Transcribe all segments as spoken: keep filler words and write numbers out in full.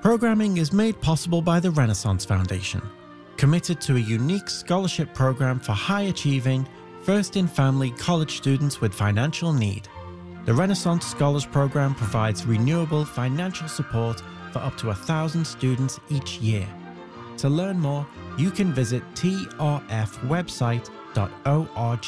Programming is made possible by the Renaissance Foundation, committed to a unique scholarship program for high-achieving, first-in-family college students with financial need. The Renaissance Scholars Program provides renewable financial support for up to a thousand students each year. To learn more, you can visit t r f website dot org.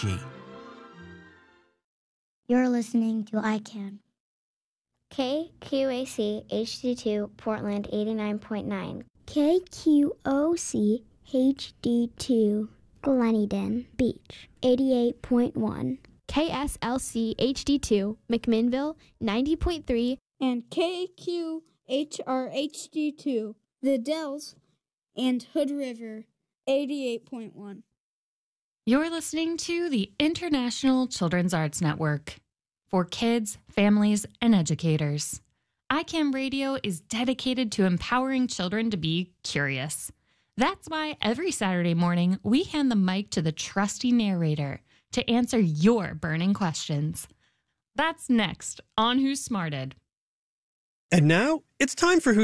You're listening to I CAN. K Q A C H D two Portland eighty-nine point nine. K Q O C H D two Gleneden Beach eighty-eight point one. K S L C H D two McMinnville ninety point three. And K Q H R H D two The Dells and Hood River eighty-eight point one. You're listening to the International Children's Arts Network for kids, families, and educators. I CAN Radio is dedicated to empowering children to be curious. That's why every Saturday morning we hand the mic to the trusty narrator to answer your burning questions. That's next on Who Smarted. And now it's time for Who